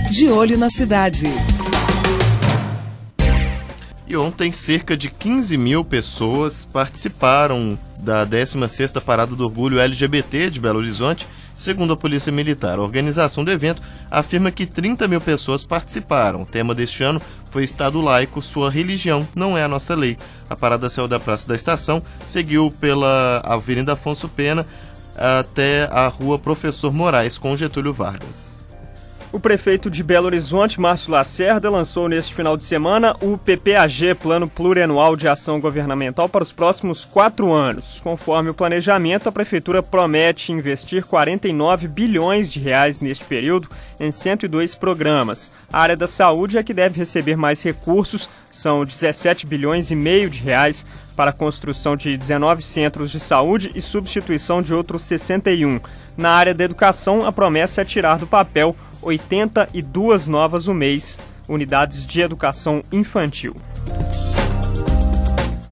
De Olho na Cidade. E ontem, cerca de 15 mil pessoas participaram da 16ª Parada do Orgulho LGBT de Belo Horizonte, segundo a Polícia Militar. A organização do evento afirma que 30 mil pessoas participaram. O tema deste ano foi Estado Laico, sua religião não é a nossa lei. A parada saiu da Praça da Estação, seguiu pela Avenida Afonso Pena até a Rua Professor Moraes, com Getúlio Vargas. O prefeito de Belo Horizonte, Márcio Lacerda, lançou neste final de semana o PPAG, Plano Plurianual de Ação Governamental para os próximos 4 anos. Conforme o planejamento, a prefeitura promete investir 49 bilhões de reais neste período em 102 programas. A área da saúde é que deve receber mais recursos, são 17 bilhões e meio de reais para a construção de 19 centros de saúde e substituição de outros 61. Na área da educação, a promessa é tirar do papel 82 novas UMEIs, unidades de educação infantil.